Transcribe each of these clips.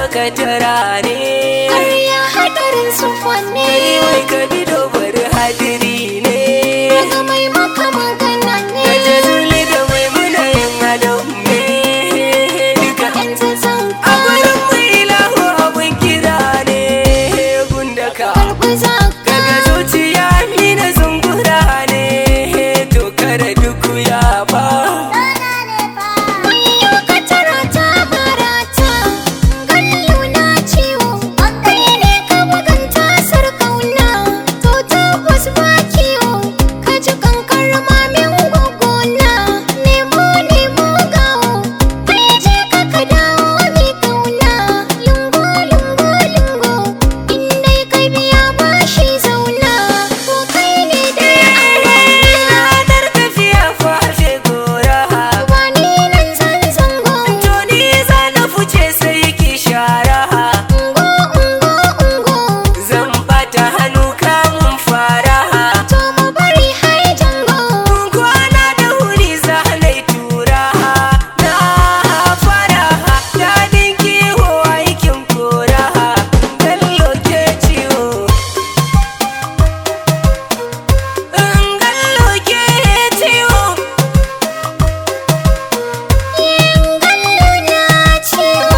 ka tara ne. Karya hadarin su fanne. Wai ka bi dobar hadiri ne. Daga mai maka magana ne. Da jazuli da mai munayin adam ne. Duka Yanzu zan a gurin mu ilahu abun kira ne. Gundaka karɓi zaka. daga zuciya mina zungura ne. To kada duk ya ba. Wayo ka tara ta barata. Gallo na ciwo. Kai ne ka buganta sarkauna. To tabbas ba kiwo. Ka ji kankar mamin gogona. Nemo gawo. Kai je ka dawo mai kauna. Lungo. In dai ka biya bashi zauna. To kai ne dai aurena. Ranar tafiya fashe gora. Wani nan zan zango. To ni za na fice sai ki shara. Ungo. Zan bata hannu kamun fara. To mu bari hai jango. Kwana da wuri za na yi tura. Na fara daɗin kiwo aikin kora. Gallo ke ciwo. Gallo ke ciwo. Gallo na ciwo.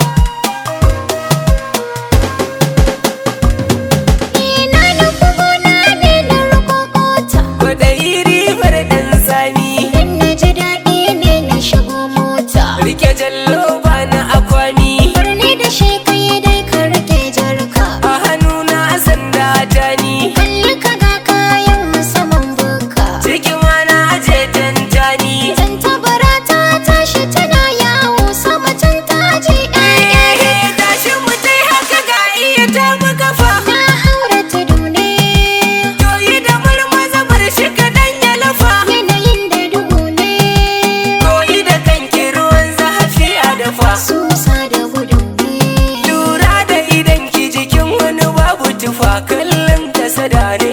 Na nufi gona ne na rukokota. Kwaɗayi ribar ɗan sami. Dan na ji daɗi ne na shigo mota. Rike jallo ba na akwani. Birni da shi kai dai ka rike jarka. A hannuna sanda ta ni. Kalli ka ga kayan musamman buka. Cikin mana aje tantani. Tantabara ta tashi tana yawo sama can ta je ƴaƴa. Tashi mu tai haka ga iya ta kafa. Na haura tudu ne. To yi da marmaza bar shi kaɗan ya lafa. Yanayin da duhu ne. Koyi da kanki ruwan zafi a dafa. Susa da gudu ne. Lura da idan ki jikin wani babu tufa kallon ta sada ne.